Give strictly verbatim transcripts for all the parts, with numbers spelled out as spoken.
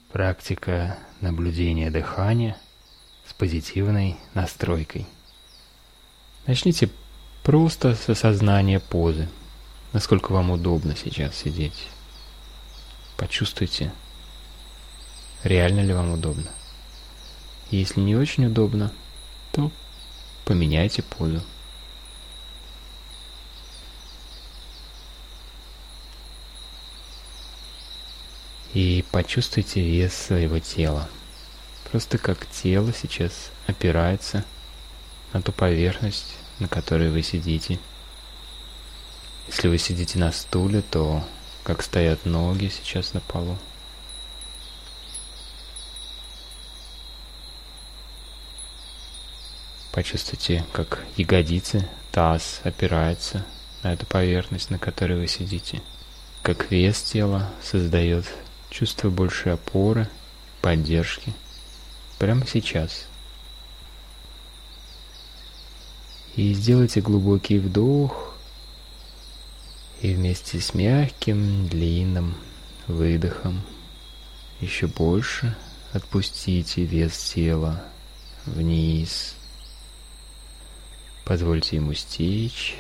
Практика наблюдения дыхания с позитивной настройкой. Начните просто с осознания позы, насколько вам удобно сейчас сидеть. Почувствуйте, реально ли вам удобно. Если не очень удобно, то поменяйте позу. И почувствуйте вес своего тела. Просто как тело сейчас опирается на ту поверхность, на которой вы сидите. Если вы сидите на стуле, то как стоят ноги сейчас на полу. Почувствуйте, как ягодицы, таз опирается на эту поверхность, на которой вы сидите. Как вес тела создает чувство большей опоры, поддержки прямо сейчас. И сделайте глубокий вдох, и вместе с мягким, длинным выдохом еще больше отпустите вес тела вниз. Позвольте ему стечь.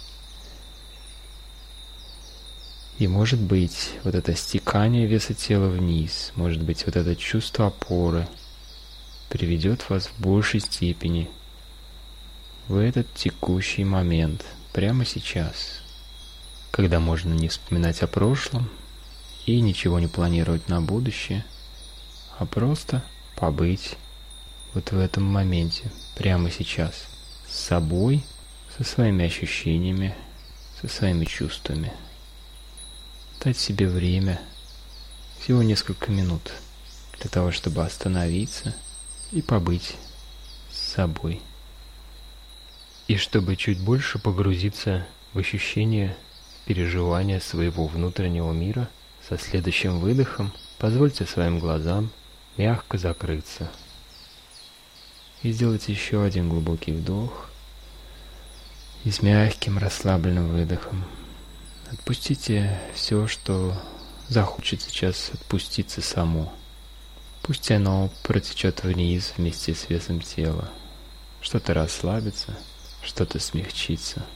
И может быть, вот это стекание веса тела вниз, может быть, вот это чувство опоры приведет вас в большей степени в этот текущий момент, прямо сейчас, когда можно не вспоминать о прошлом и ничего не планировать на будущее, а просто побыть вот в этом моменте, прямо сейчас, с собой, со своими ощущениями, со своими чувствами. Дать себе время, всего несколько минут, для того, чтобы остановиться и побыть с собой. И чтобы чуть больше погрузиться в ощущение, переживания своего внутреннего мира, со следующим выдохом позвольте своим глазам мягко закрыться. И сделайте еще один глубокий вдох и с мягким расслабленным выдохом отпустите все, что захочет сейчас отпуститься само. Пусть оно протечет вниз вместе с весом тела. Что-то расслабится, что-то смягчится,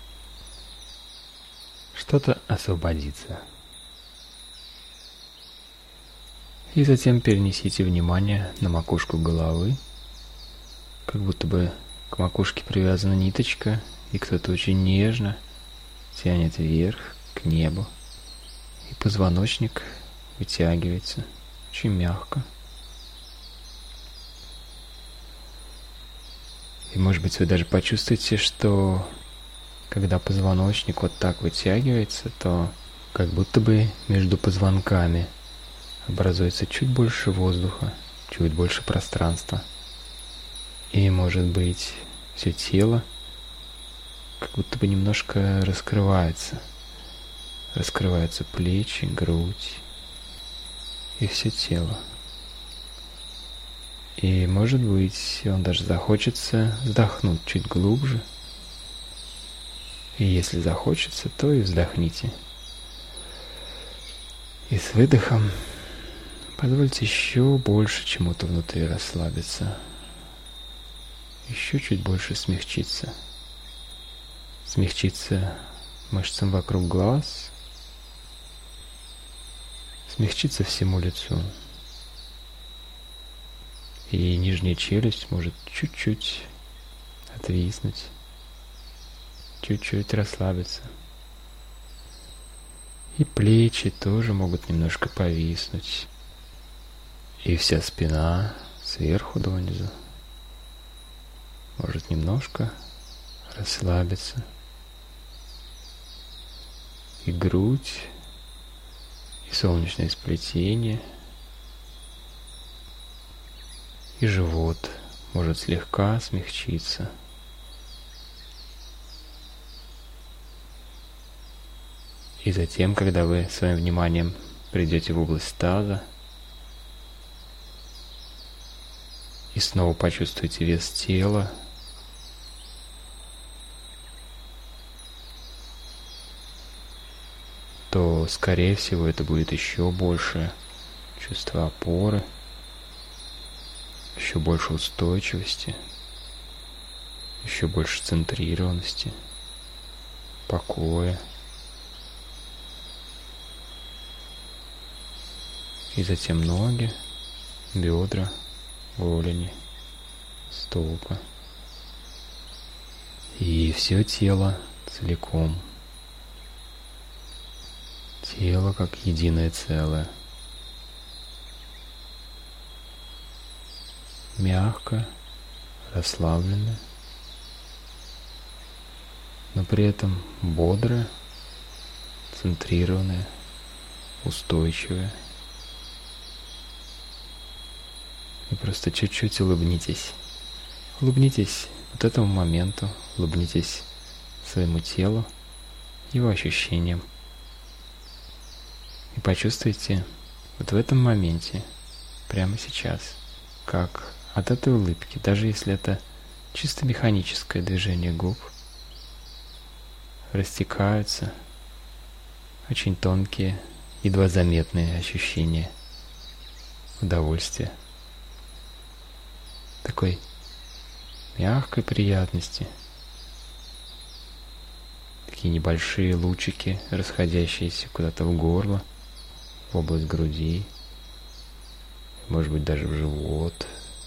что-то освободится. И затем перенесите внимание на макушку головы, как будто бы к макушке привязана ниточка, и кто-то очень нежно тянет вверх, к небу, и позвоночник вытягивается очень мягко. И может быть вы даже почувствуете, что когда позвоночник вот так вытягивается, то как будто бы между позвонками образуется чуть больше воздуха, чуть больше пространства. И может быть все тело как будто бы немножко раскрывается. Раскрываются плечи, грудь и все тело. И может быть вам даже захочется вздохнуть чуть глубже. И если захочется, то и вздохните. И с выдохом позвольте еще больше чему-то внутри расслабиться. Еще чуть больше смягчиться. Смягчиться мышцам вокруг глаз. Смягчиться всему лицу. И нижняя челюсть может чуть-чуть отвиснуть. Чуть-чуть расслабиться. И плечи тоже могут немножко повиснуть. И вся спина сверху донизу может немножко расслабиться. И грудь, и солнечное сплетение, и живот может слегка смягчиться. И затем, когда вы своим вниманием придете в область таза и снова почувствуете вес тела, то, скорее всего, это будет еще больше чувство опоры, еще больше устойчивости, еще больше центрированности, покоя. И затем ноги, бедра, голени, стопы. И все тело целиком. Тело как единое целое. Мягко, расслабленно, но при этом бодрое, центрированное, устойчивое. И просто чуть-чуть улыбнитесь. Улыбнитесь вот этому моменту, улыбнитесь своему телу, его ощущениям. И почувствуйте вот в этом моменте, прямо сейчас, как от этой улыбки, даже если это чисто механическое движение губ, растекаются очень тонкие, едва заметные ощущения удовольствия, такой мягкой приятности, такие небольшие лучики, расходящиеся куда-то в горло, в область груди, может быть даже в живот.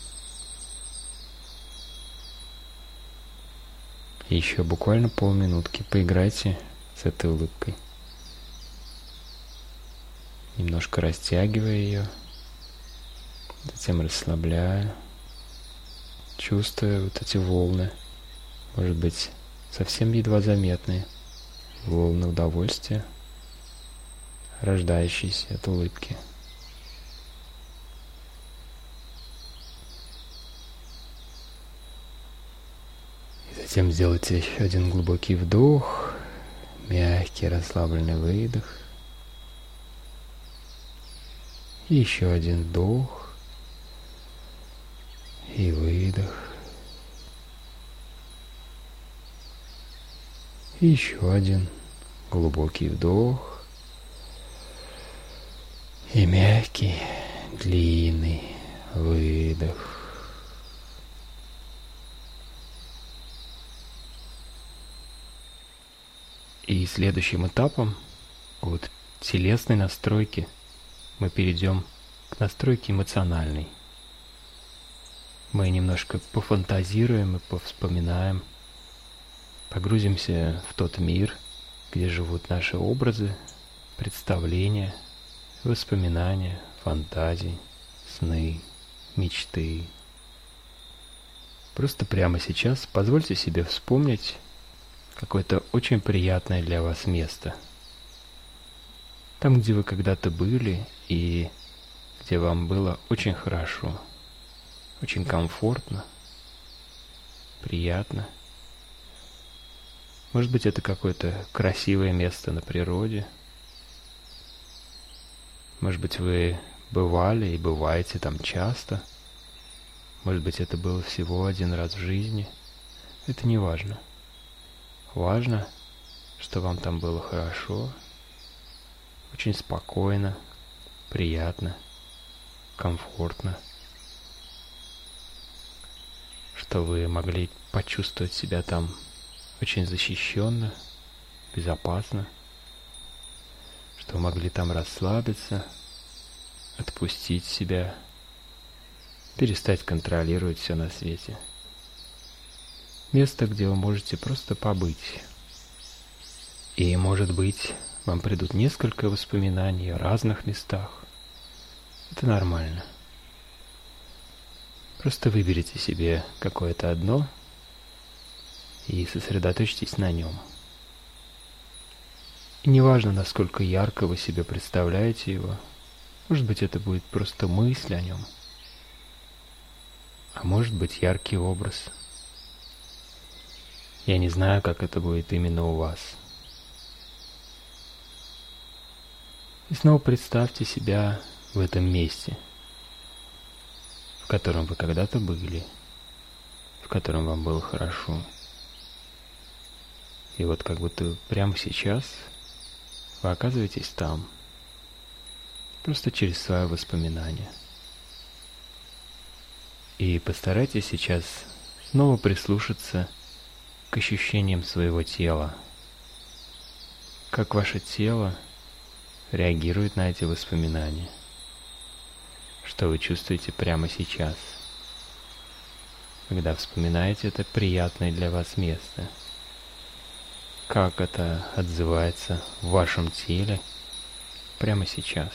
И еще буквально полминутки поиграйте с этой улыбкой, немножко растягивая ее, затем расслабляя, чувствуя вот эти волны, может быть совсем едва заметные волны удовольствия, рождающиеся от улыбки. И затем сделайте еще один глубокий вдох, мягкий расслабленный выдох. И еще один вдох и выдох. И еще один глубокий вдох и мягкий, длинный выдох. И следующим этапом от телесной настройки мы перейдем к настройке эмоциональной. Мы немножко пофантазируем и повспоминаем, погрузимся в тот мир, где живут наши образы, представления, воспоминания, фантазии, сны, мечты. Просто прямо сейчас позвольте себе вспомнить какое-то очень приятное для вас место. Там, где вы когда-то были и где вам было очень хорошо, очень комфортно, приятно. Может быть, это какое-то красивое место на природе. Может быть, вы бывали и бываете там часто. Может быть, это было всего один раз в жизни. Это не важно. Важно, что вам там было хорошо, очень спокойно, приятно, комфортно, что вы могли почувствовать себя там очень защищенно, безопасно, что вы могли там расслабиться, отпустить себя, перестать контролировать все на свете. Место, где вы можете просто побыть. И, может быть, вам придут несколько воспоминаний о разных местах. Это нормально. Просто выберите себе какое-то одно и сосредоточьтесь на нем. И неважно, насколько ярко вы себе представляете его, может быть, это будет просто мысль о нем, а может быть, яркий образ. Я не знаю, как это будет именно у вас. И снова представьте себя в этом месте, в котором вы когда-то были, в котором вам было хорошо. И вот как будто прямо сейчас вы оказываетесь там. просто через свое воспоминание. И постарайтесь сейчас снова прислушаться к ощущениям своего тела. Как ваше тело реагирует на эти воспоминания. Что вы чувствуете прямо сейчас, когда вспоминаете это приятное для вас место. Как это отзывается в вашем теле прямо сейчас.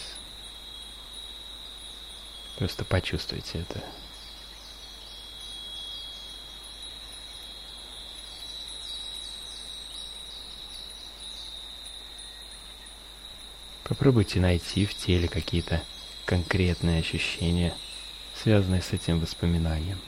Просто почувствуйте это. Попробуйте найти в теле какие-то конкретные ощущения, связанные с этим воспоминанием.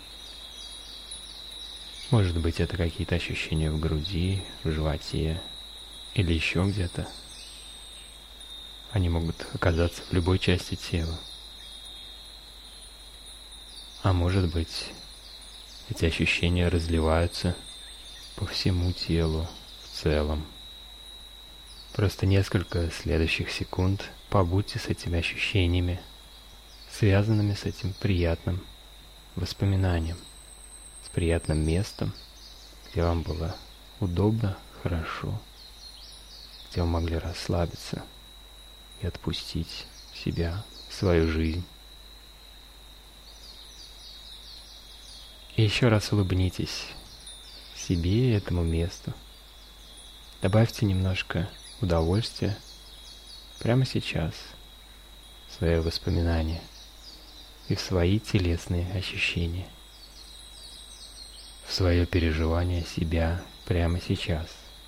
Может быть, это какие-то ощущения в груди, в животе или еще где-то. Они могут оказаться в любой части тела. А может быть, эти ощущения разливаются по всему телу в целом. Просто несколько следующих секунд побудьте с этими ощущениями, связанными с этим приятным воспоминанием, с приятным местом, где вам было удобно, хорошо, где вы могли расслабиться и отпустить себя, свою жизнь. И еще раз улыбнитесь себе и этому месту. Добавьте немножко удовольствия прямо сейчас в свои воспоминания и в свои телесные ощущения, в свое переживание себя прямо сейчас.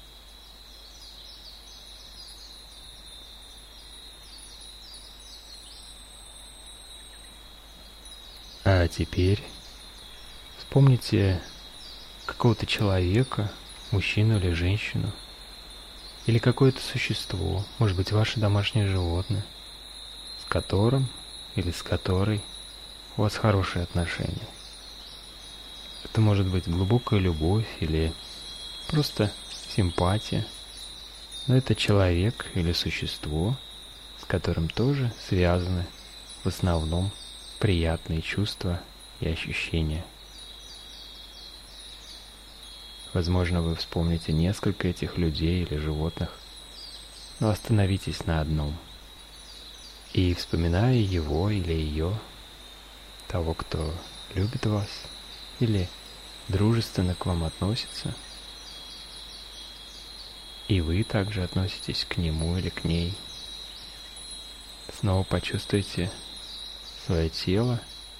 А теперь вспомните какого-то человека, мужчину или женщину, или какое-то существо, может быть, ваше домашнее животное, с которым или с которой у вас хорошие отношения. Это может быть глубокая любовь или просто симпатия, но это человек или существо, с которым тоже связаны в основном приятные чувства и ощущения. Возможно, вы вспомните несколько этих людей или животных, но остановитесь на одном. И вспоминая его или ее, того, кто любит вас или дружественно к вам относится, и вы также относитесь к нему или к ней, снова почувствуйте свое тело,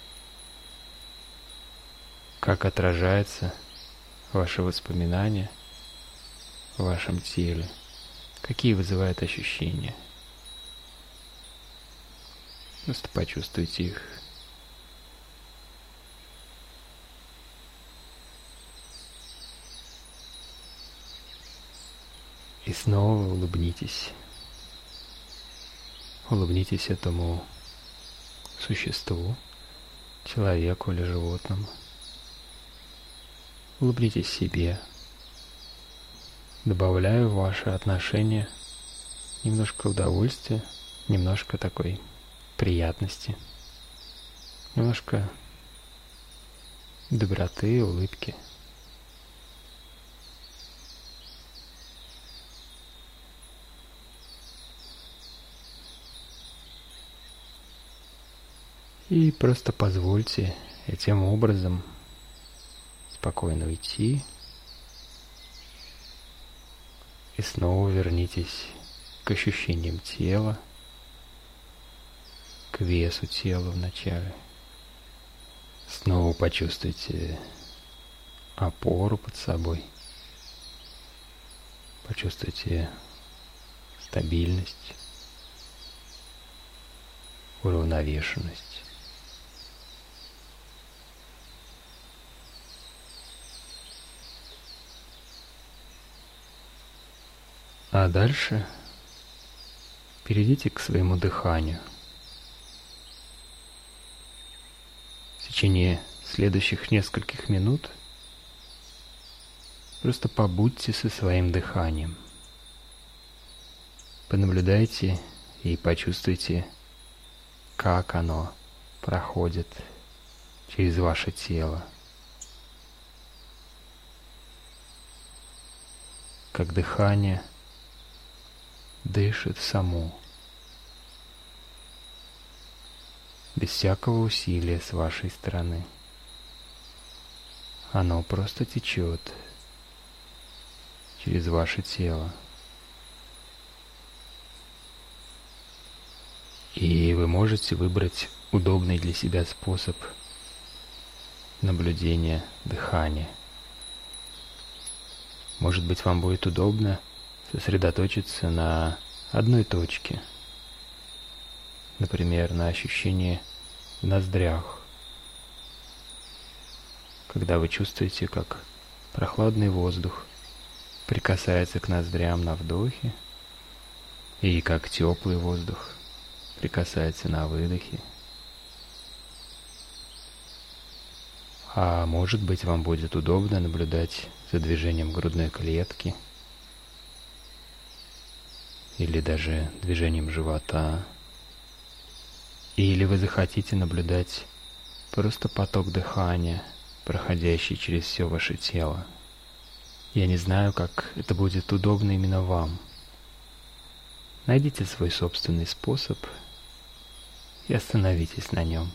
как отражается ваши воспоминания в вашем теле, какие вызывают ощущения. Просто почувствуйте их. И снова улыбнитесь. Улыбнитесь этому существу, человеку или животному. Улыбнитесь себе, добавляя в ваши отношения немножко удовольствия, немножко такой приятности, немножко доброты, улыбки. И просто позвольте этим образом спокойно уйти. И снова вернитесь к ощущениям тела, к весу тела вначале. Снова почувствуйте опору под собой. Почувствуйте стабильность, уравновешенность. А дальше перейдите к своему дыханию. В течение следующих нескольких минут просто побудьте со своим дыханием. Понаблюдайте и почувствуйте, как оно проходит через ваше тело, как дыхание дышит само, без всякого усилия с вашей стороны. Оно просто течет через ваше тело. И вы можете выбрать удобный для себя способ наблюдения дыхания. Может быть, вам будет удобно сосредоточиться на одной точке, например, на ощущении в ноздрях, когда вы чувствуете, как прохладный воздух прикасается к ноздрям на вдохе, и как теплый воздух прикасается на выдохе. А может быть, вам будет удобно наблюдать за движением грудной клетки или даже движением живота. Или вы захотите наблюдать просто поток дыхания, проходящий через все ваше тело. Я не знаю, как это будет удобно именно вам. Найдите свой собственный способ и остановитесь на нем.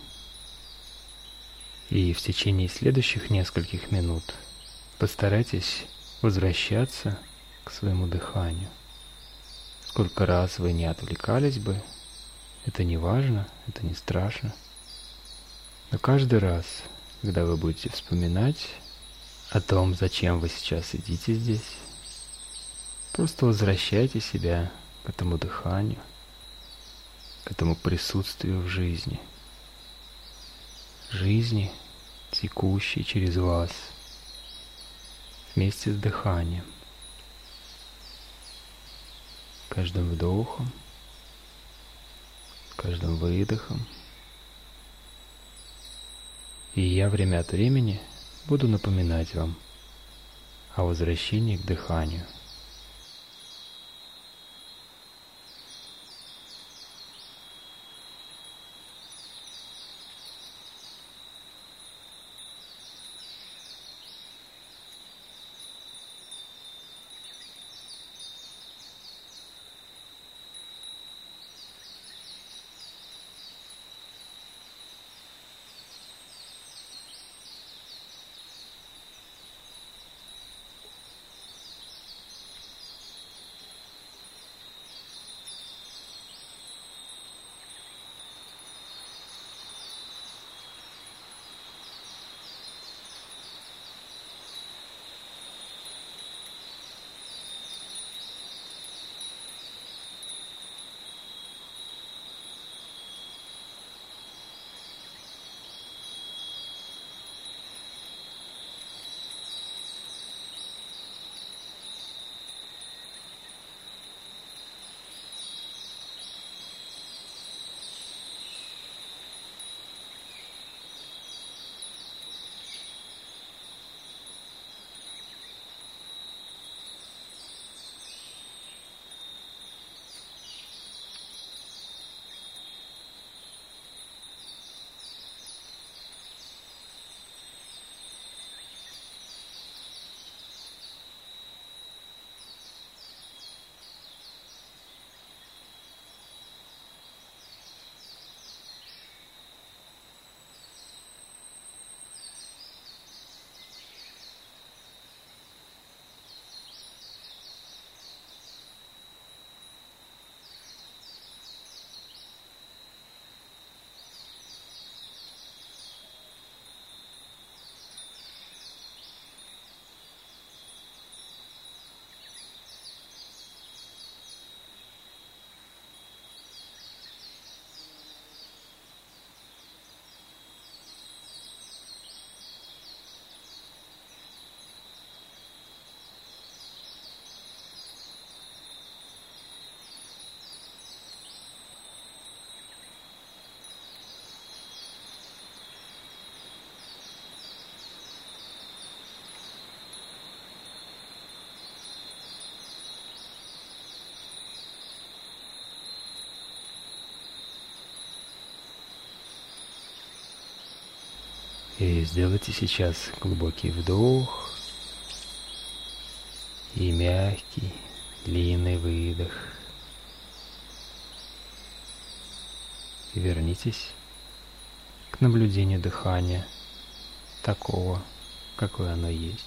И в течение следующих нескольких минут постарайтесь возвращаться к своему дыханию. Сколько раз вы не отвлекались бы, это не важно, это не страшно. Но каждый раз, когда вы будете вспоминать о том, зачем вы сейчас сидите здесь, просто возвращайте себя к этому дыханию, к этому присутствию в жизни. Жизни, текущей через вас, вместе с дыханием. Каждым вдохом, каждым выдохом. И я время от времени буду напоминать вам о возвращении к дыханию. И сделайте сейчас глубокий вдох и мягкий, длинный выдох. И вернитесь к наблюдению дыхания такого, какое оно есть.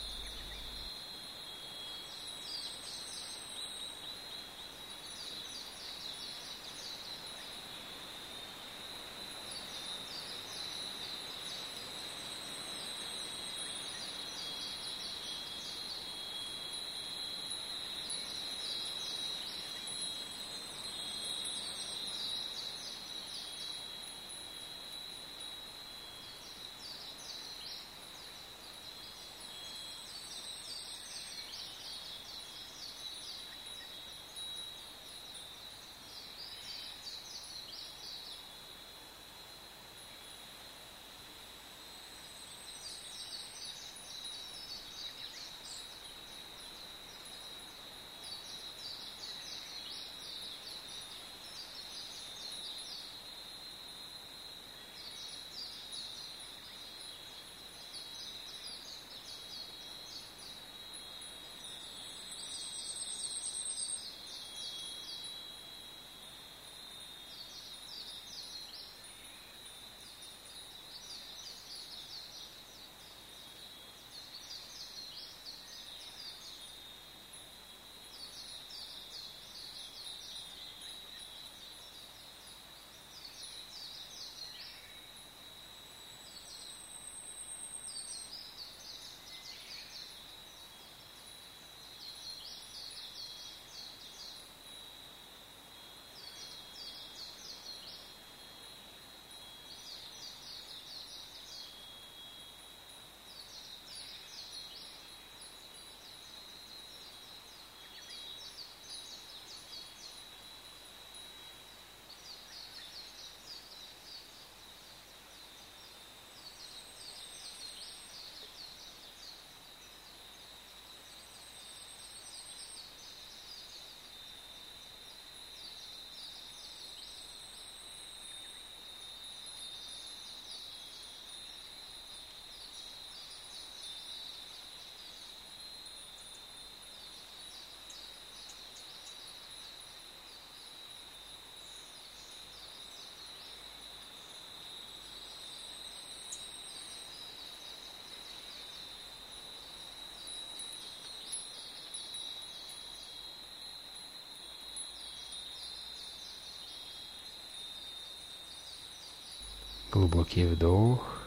Глубокий вдох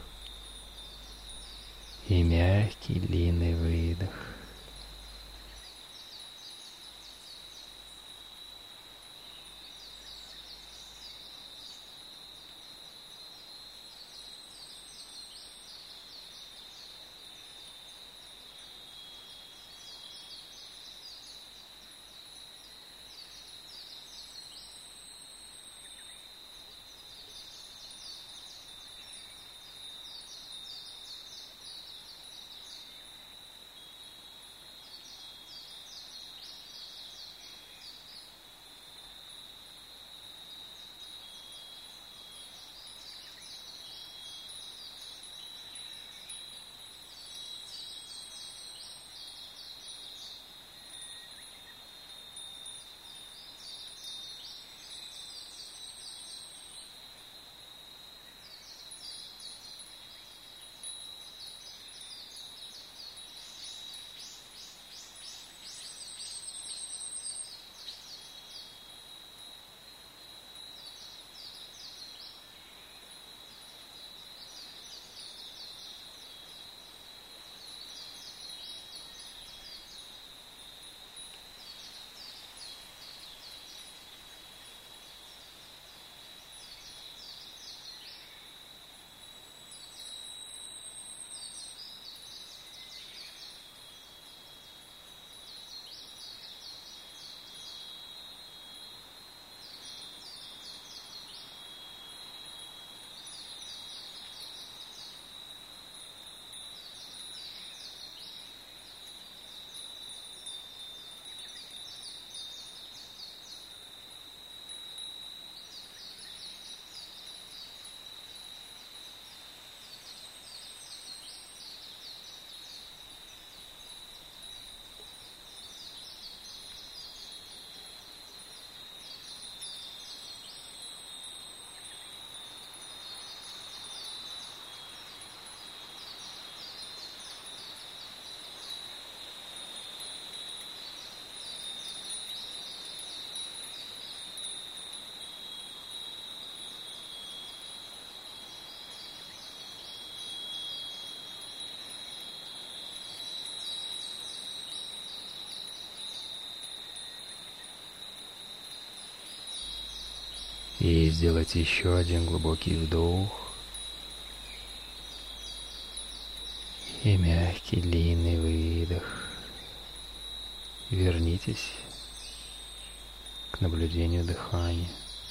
и мягкий длинный выдох. И сделайте еще один глубокий вдох и мягкий длинный выдох. Вернитесь к наблюдению дыхания.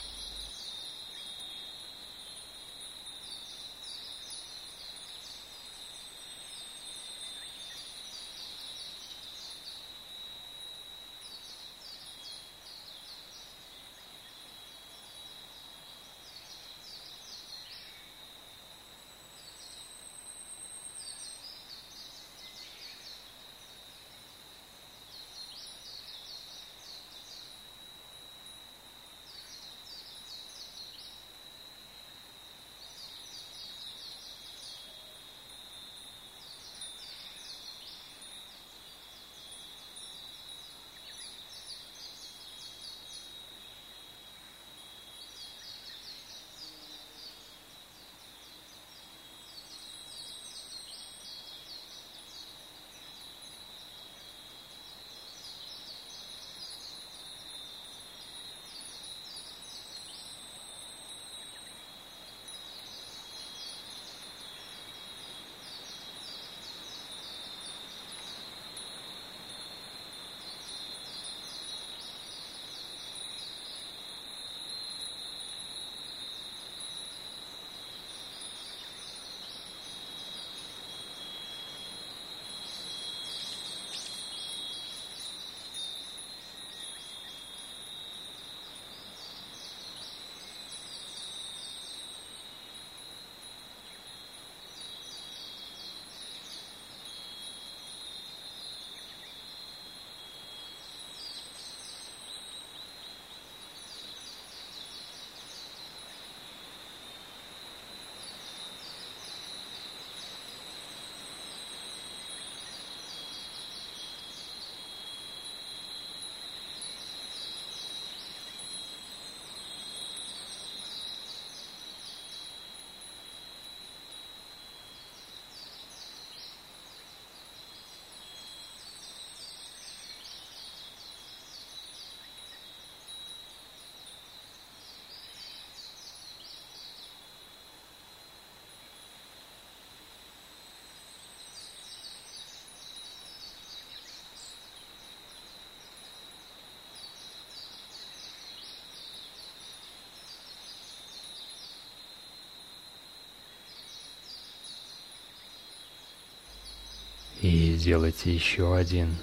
И сделайте еще один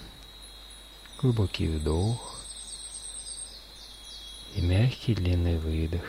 глубокий вдох и мягкий длинный выдох.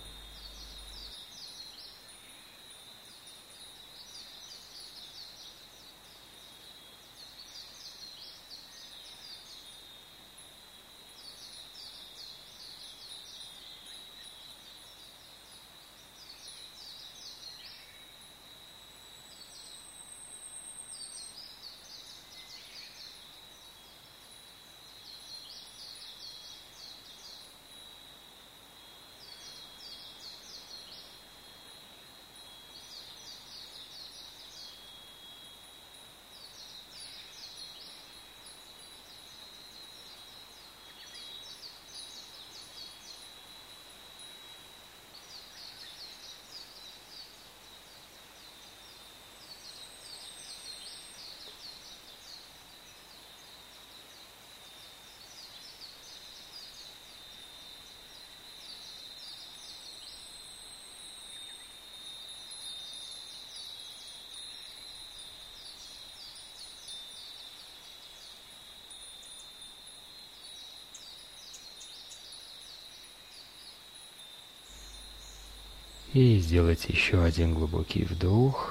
И сделайте еще один глубокий вдох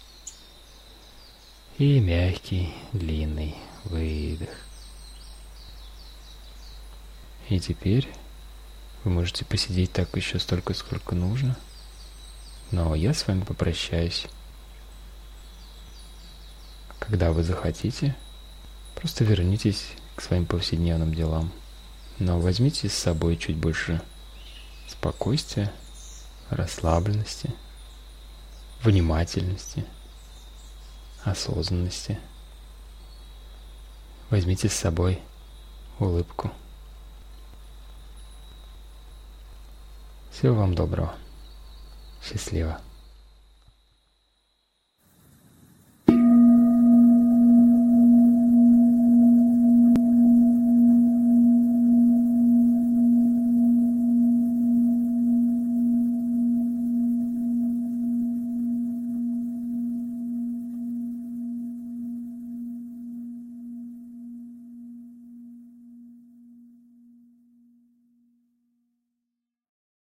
и мягкий длинный выдох. И теперь вы можете посидеть так еще столько, сколько нужно, но я с вами попрощаюсь. Когда вы захотите, просто вернитесь к своим повседневным делам, но возьмите с собой чуть больше спокойствия, расслабленности, внимательности, осознанности. Возьмите с собой улыбку. Всего вам доброго. Счастливо.